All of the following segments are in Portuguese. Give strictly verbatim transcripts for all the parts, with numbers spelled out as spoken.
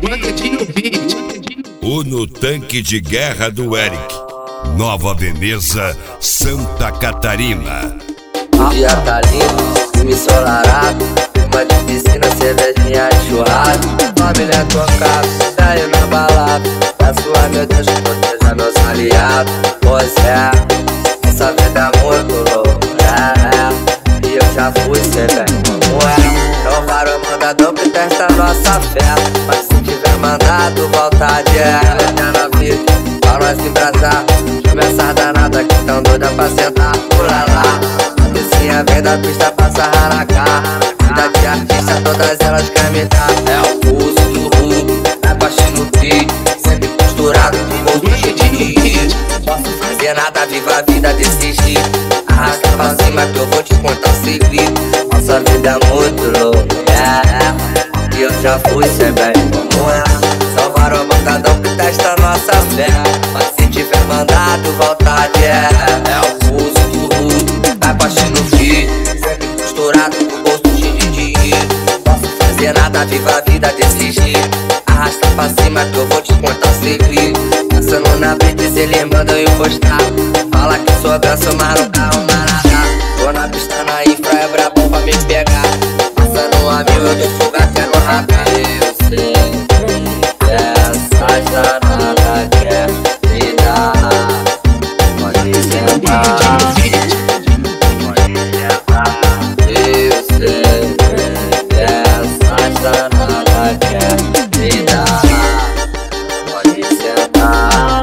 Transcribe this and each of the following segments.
O No Tanque de Guerra do Eric, Nova Veneza, Santa Catarina. Dia tá lindo, filme ensolarado, clima de piscina, cervejinha de churrasco, família tocada, daí na balada. Peço a meu Deus que proteja meus aliados. Pois é, essa vida é muito louca, é, e eu já fui, cê bem como é. Então para o mandador que testa nossa fé, mas se tiver mandado, vontade é eterna vida, pra nós embrasar. Chama essa danada que tão doida pra sentar, pula lá. Descia vem da pista pra sarrar na cara. Vida de artista, todas elas querem me dar. É o pulso do rumo, é baixinho no beat, sempre costurado com bolso cheio de dinheiro. Posso fazer nada, viva a vida desse jeito. Arrasta pra cima que eu vou te contar um segredo. Nossa vida é muito louca, é, e eu já fui, cê bem como é. Salvar o bancadão que testa nossa fé, mas se tiver mandado, vontade é. É o pulso do rumo, vai baixinho no beat, sempre costurado com o bolso cheio de dinheiro. Posso fazer nada, viva a vida desse jeito. Arrasta pra cima que eu vou te contar um segredo. Passando na blitz, ele manda eu postar. Fala que sou ganso, mas no carro marada. Tô na pista na infra, é brabo pra me pegar. Passando a mil, eu tô fuga até no rap. Eu sei que essa danada quer me dar. Pode sentar, pode sentar. Eu sei que essa danada quer me dar. Pode sentar,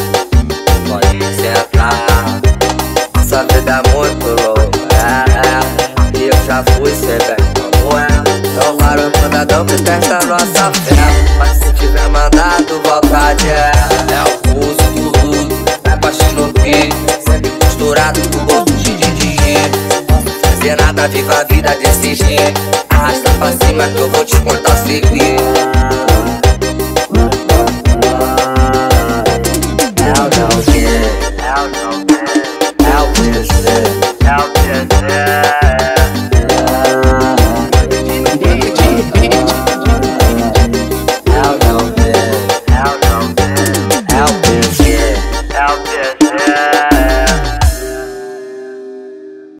pode sentar. Essa vida é muito louca, é, e eu já fui, cê bem como é. Então para o mandadão que testa nossa fé, mas se tiver mandado, vontade é. É o pulso do rudo, é baixinho no beat, sempre costurado com o bolso cheio de dinheiro. Posso fazer nada, viva a vida desse jeito. Arrasta pra cima que eu vou te contar o segredo.